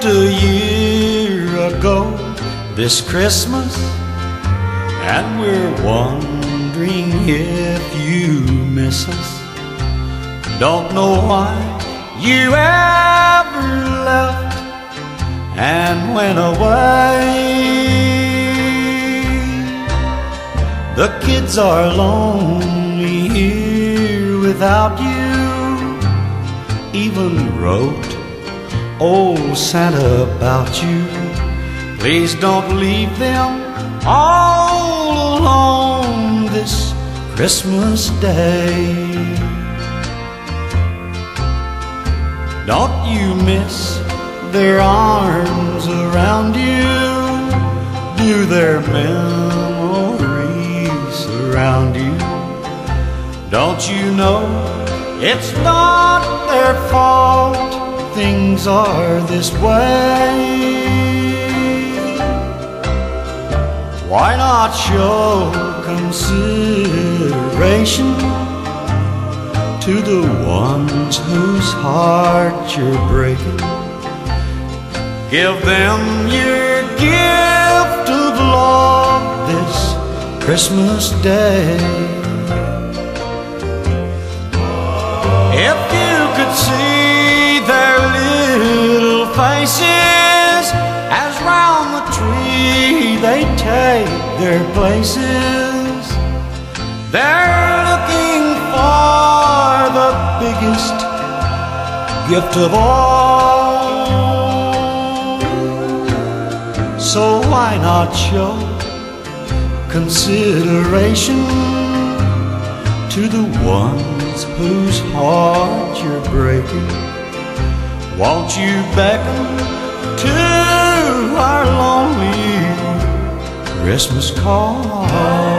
left a year ago this Christmas, and we're wondering if you miss us. Don't know why you ever left and went away. The kids are lonely here without you. Even wrote old Santa about you. Please don't leave them all alone this Christmas Day. Don't you miss their arms around you? Do their memories surround you? Don't you know it's not their fault things are this way? Why not show consideration to the ones whose heart you're breaking? Give them your gift of love this Christmas Day. If you could see their little faces as round the tree they take their places, they're looking for the biggest gift of all. So why not show consideration to the ones whose heart you're breaking? Won't you beckon to our lonely Christmas call?